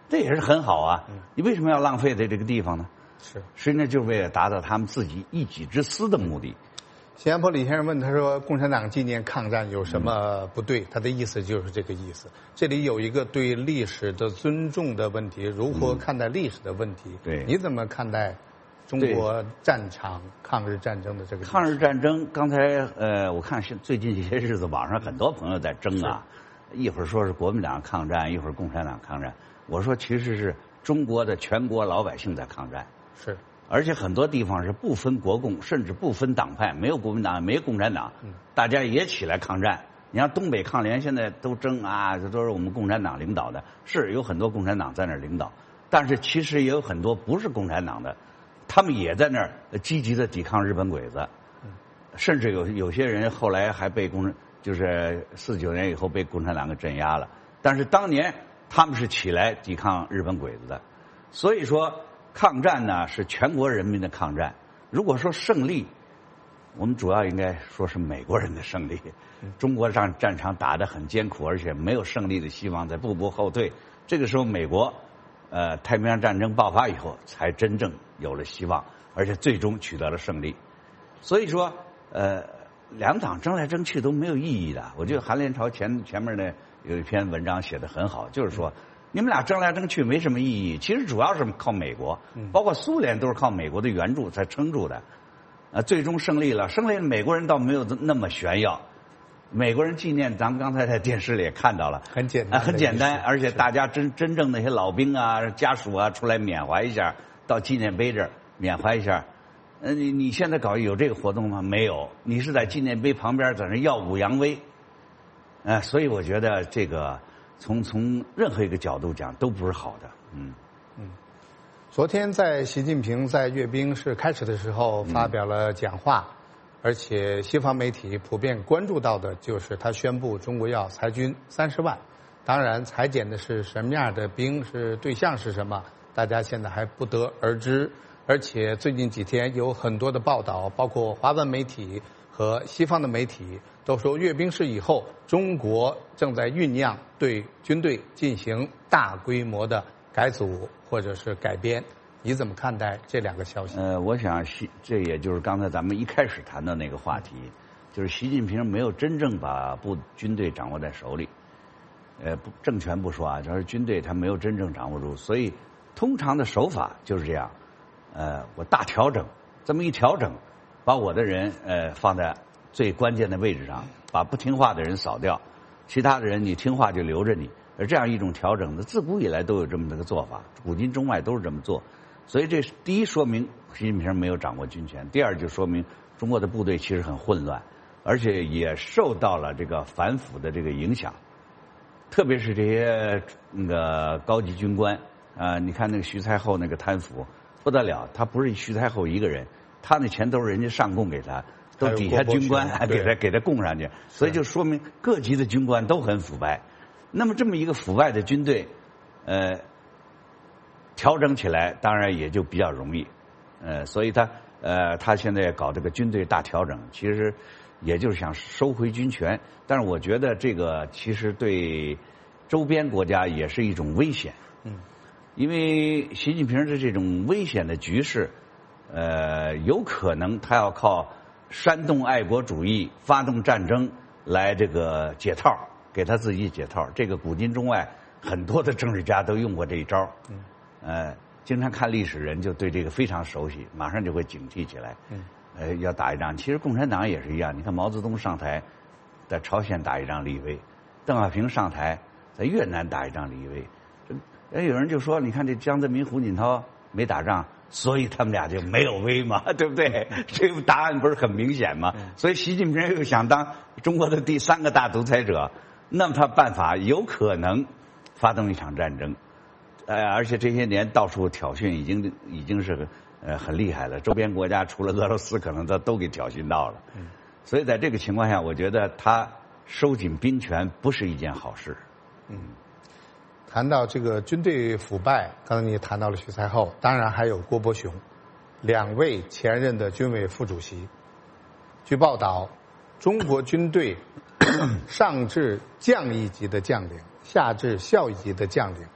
这也是很好啊。你为什么要浪费在这个地方呢？ 是， 实际上就是为了达到他们自己一己之私的目的。 新加坡李先生问他说：“共产党纪念抗战有什么不对？”嗯、他的意思就是这个意思。这里有一个对历史的尊重的问题，如何看待历史的问题？ 嗯、对， 你怎么看待中国战场抗日战争的这个？ 抗日战争，刚才呃，我看最近这些日子，网上很多朋友在争啊，一会儿说是国民党抗战，一会儿共产党抗战。我说其实是中国的全国老百姓在抗战。 是。 而且很多地方是不分国共，甚至不分党派，没有国民党，没有共产党， 嗯、 大家也起来抗战。你像东北抗联现在都争啊，这都是我们共产党领导的，是有很多共产党在那儿领导，但是其实也有很多不是共产党的，他们也在那儿积极的抵抗日本鬼子， 嗯、 甚至有有些人后来还被共就是四九年以后被共产党给镇压了，但是当年他们是起来抵抗日本鬼子的，所以说。抗战呢是全国人民的抗战。如果说胜利，我们主要应该说是美国人的胜利。中国战战场打得很艰苦，而且没有胜利的希望，在步步后退。这个时候，美国呃太平洋战争爆发以后，才真正有了希望，而且最终取得了胜利。所以说，呃，两党争来争去都没有意义的。我觉得韩连朝前前面呢有一篇文章写得很好，就是说。你们俩争来争去没什么意义，其实主要是靠美国，包括苏联都是靠美国的援助才撑住的，呃，最终胜利了。胜利美国人倒没有那么炫耀，美国人纪念咱们刚才在电视里也看到了， 很简单、 呃，很简单，而且大家真真正那些老兵啊、家属啊出来缅怀一下，到纪念碑这儿缅怀一下。呃，你你现在搞有这个活动吗？没有，你是在纪念碑旁边在那耀武扬威，呃，所以我觉得这个。从从任何一个角度讲都不是好的，嗯嗯。昨天在习近平在阅兵式开始的时候发表了讲话，嗯、而且西方媒体普遍关注到的就是他宣布中国要裁军三十万，当然裁减的是什么样的兵，是对象是什么，大家现在还不得而知。而且最近几天有很多的报道，包括华文媒体和西方的媒体。都说阅兵式以后，中国正在酝酿对军队进行大规模的改组或者是改编。你怎么看待这两个消息？ 呃，我想习，这也就是刚才咱们一开始谈的那个话题，就是习近平没有真正把部军队掌握在手里。呃，不，政权不说啊，就是军队他没有真正掌握住，所以通常的手法就是这样。呃，我大调整，这么一调整，把我的人呃放在。最关键的位置上，把不听话的人扫掉，其他的人你听话就留着你。而这样一种调整呢，自古以来都有这么的个做法，古今中外都是这么做。所以这第一说明习近平没有掌握军权，第二就说明中国的部队其实很混乱，而且也受到了这个反腐的这个影响。特别是这些那个高级军官啊、呃，你看那个徐才厚那个贪腐不得了，他不是徐才厚一个人，他那钱都是人家上供给他。都底下军官还给他给他供上去，所以就说明各级的军官都很腐败。那么这么一个腐败的军队，呃，调整起来当然也就比较容易。呃，所以他呃他现在搞这个军队大调整，其实也就是想收回军权。但是我觉得这个其实对周边国家也是一种危险。 嗯， 因为习近平的这种危险的局势，呃，有可能他要靠。煽动爱国主义，发动战争来这个解套，给他自己解套。这个古今中外很多的政治家都用过这一招。 嗯， 呃，经常看历史人就对这个非常熟悉，马上就会警惕起来。 嗯， 呃，要打一仗。其实共产党也是一样，你看毛泽东上台，在朝鲜打一仗立威；邓小平上台，在越南打一仗立威。这有人就说，你看这江泽民、胡锦涛没打仗。所以他们俩就没有威嘛，对不对？这个答案不是很明显吗？所以习近平又想当中国的第三个大独裁者，那么他办法有可能发动一场战争，呃，而且这些年到处挑衅，已经已经是呃很厉害了。周边国家除了俄罗斯，可能他都给挑衅到了。所以在这个情况下，我觉得他收紧兵权不是一件好事。 嗯。谈到这个军队腐败，刚才你谈到了徐才厚，当然还有郭伯雄，两位前任的军委副主席。据报道，中国军队上至将一级的将领，下至校一级的将领，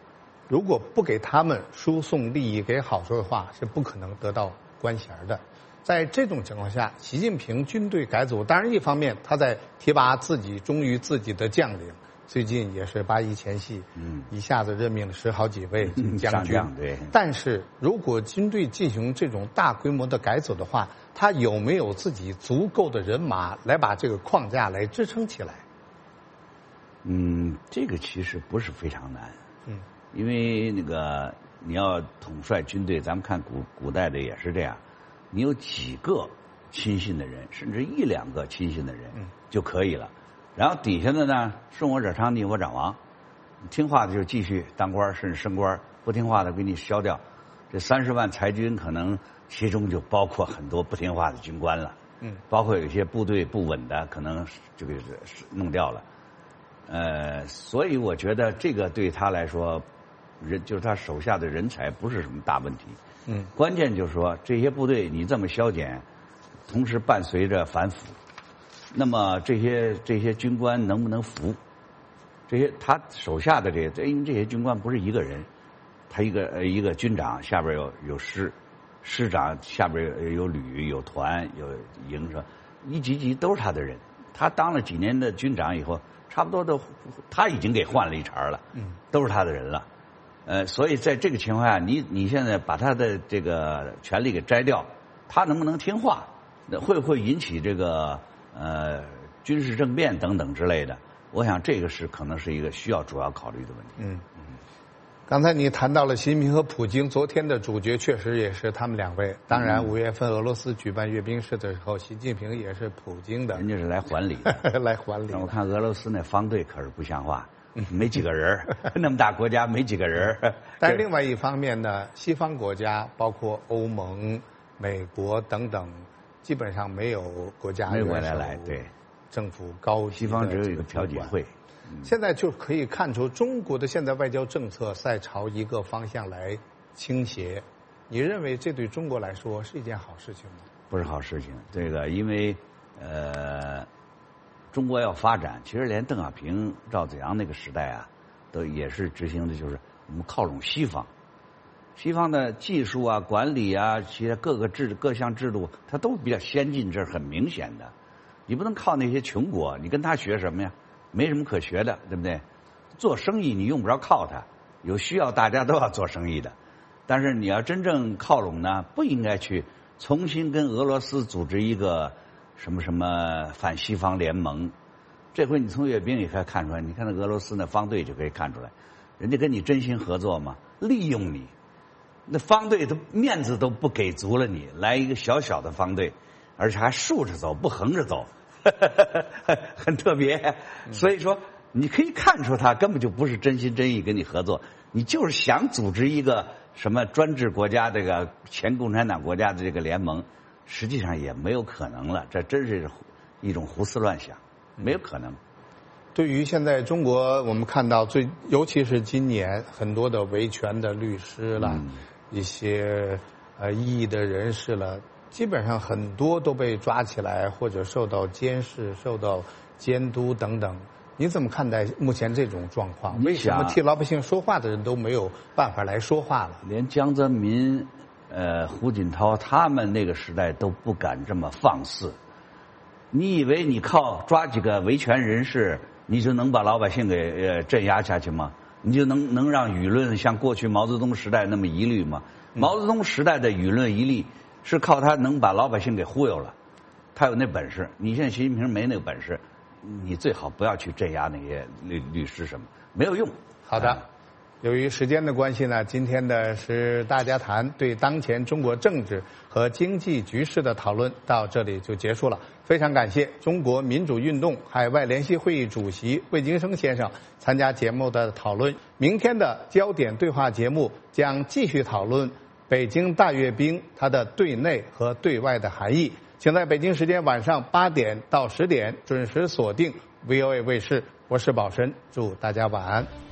如果不给他们输送利益、给好处的话，是不可能得到官衔的。在这种情况下，习近平军队改组，当然一方面他在提拔自己忠于自己的将领，最近也是八一前夕，嗯，一下子任命了十好几位将军。 嗯、对。 但是如果军队进行这种大规模的改组的话，他有没有自己足够的人马来把这个框架来支撑起来？ 嗯，这个其实不是非常难。嗯，因为那个你要统帅军队，咱们看古古代的也是这样。你有几个亲信的人，甚至一两个亲信的人就可以了。然后底下的呢，顺我者昌，逆我者亡。听话的就继续当官，甚至升官；不听话的给你消掉。这三十万裁军，可能其中就包括很多不听话的军官了。嗯，包括有一些部队不稳的，可能就给弄掉了。呃，所以我觉得这个对他来说，人就是他手下的人才不是什么大问题。嗯，关键就是说这些部队你这么削减，同时伴随着反腐，那么这些这些军官能不能服？这些他手下的这些，因为这些军官不是一个人，他一个一个军长下边有有师，师长下边有有旅有团有营，说一级级都是他的人。他当了几年的军长以后，差不多都他已经给换了一茬了，嗯，都是他的人了。呃，所以在这个情况下，你你现在把他的这个权力给摘掉，他能不能听话？会不会引起这个呃军事政变等等之类的？我想这个是可能是一个需要主要考虑的问题。嗯嗯。刚才你谈到了习近平和普京，昨天的主角确实也是他们两位。当然，五月份俄罗斯举办阅兵式的时候，习近平也是普京的， 人家是来还礼的， 来还礼。 我看俄罗斯那方队可是不像话。没几个人，那么大国家没几个人。 但另外一方面呢，西方国家包括欧盟、美国等等，基本上没有国家没有国家来对政府高级的， 西方只有一个调解会。 嗯、现在就可以看出中国的现在外交政策在朝一个方向来倾斜。你认为这对中国来说是一件好事情吗？ 不是好事情，这个因为呃。中国要发展，其实连邓小平、赵子阳那个时代啊，都也是执行的，就是我们靠拢西方，西方的技术啊、管理啊，其他各个制各项制度，它都比较先进，这是很明显的。你不能靠那些穷国，你跟他学什么呀？没什么可学的，对不对？做生意你用不着靠他，有需要大家都要做生意的。但是你要真正靠拢呢，不应该去重新跟俄罗斯组织一个。什么什么反西方联盟，这回你从阅兵也可以看出来，你看那俄罗斯那方队就可以看出来，人家跟你真心合作嘛，利用你，那方队都面子都不给足了你，来一个小小的方队，而且还竖着走不横着走，很特别。所以说你可以看出他根本就不是真心真意跟你合作，你就是想组织一个什么专制国家这个前共产党国家的这个联盟。实际上也没有可能了，这真是一种胡思乱想，没有可能。 对于现在中国，我们看到最，尤其是今年很多的维权的律师了，嗯、一些呃异议的人士了，基本上很多都被抓起来或者受到监视、受到监督等等。你怎么看待目前这种状况？为什么替老百姓说话的人都没有办法来说话了？ 连江泽民。呃，胡锦涛他们那个时代都不敢这么放肆。你以为你靠抓几个维权人士，你就能把老百姓给呃镇压下去吗？你就能能让舆论像过去毛泽东时代那么疑虑吗？嗯、毛泽东时代的舆论疑虑是靠他能把老百姓给忽悠了，他有那本事。你现在习近平没那个本事，你最好不要去镇压那些律律师什么，没有用。 好的。啊由于时间的关系呢，今天的是大家谈对当前中国政治和经济局势的讨论到这里就结束了。非常感谢中国民主运动海外联席会议主席魏京生先生参加节目的讨论。明天的焦点对话节目将继续讨论北京大阅兵它的对内和对外的含义。请在北京时间晚上八点到十点准时锁定 V O A 卫视，我是宝申，祝大家晚安。